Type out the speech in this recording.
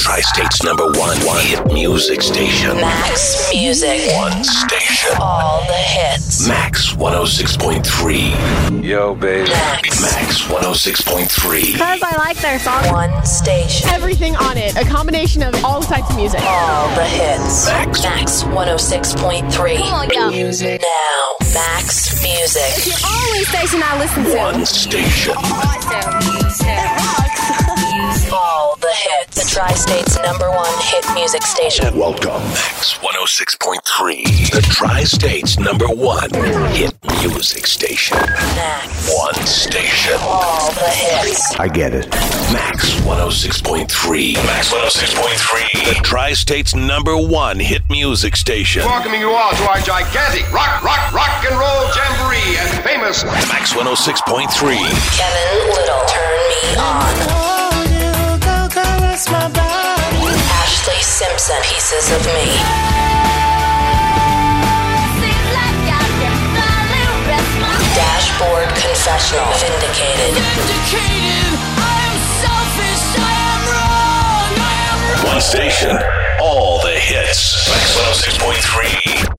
Tri-State's #1 hit music station. Max Music. One station. All the hits. Max 106.3. Yo, baby. Max 106.3. Because I like their song. One station. Everything on it. A combination of all types of music. All the hits. Max. 106.3. Come on, yo. Music now. Max Music. It's the only station I listen to. One station. All the hits. The Tri-State's #1 hit music station. Welcome. Max 106.3. The Tri-State's #1 hit music station. Max. One station. All the hits. I get it. Max 106.3. Max 106.3. The Tri-State's #1 hit music station. Welcoming you all to our gigantic rock and roll jamboree and famous Max 106.3. Kevin Little. Turn me on. Ashley Simpson. Pieces of me. Dashboard Confessional. Vindicated. One station. All the hits. Max 106.3.